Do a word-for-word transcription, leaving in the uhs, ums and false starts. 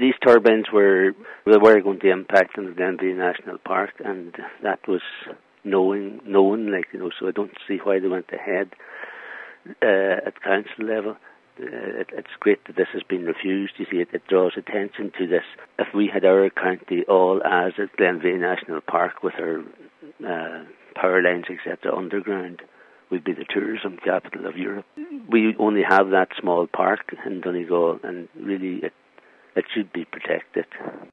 these turbines were they were going to impact on the Glenveagh National Park, and that was knowing known, like you know. So I don't see why they went ahead uh, at council level. Uh, it, it's great that this has been refused. You see, it, it draws attention to this. If we had our county all as at Glenveagh National Park with our uh, power lines, et cetera, underground, we'd be the tourism capital of Europe. We only have that small park in Donegal, and really it, it should be protected.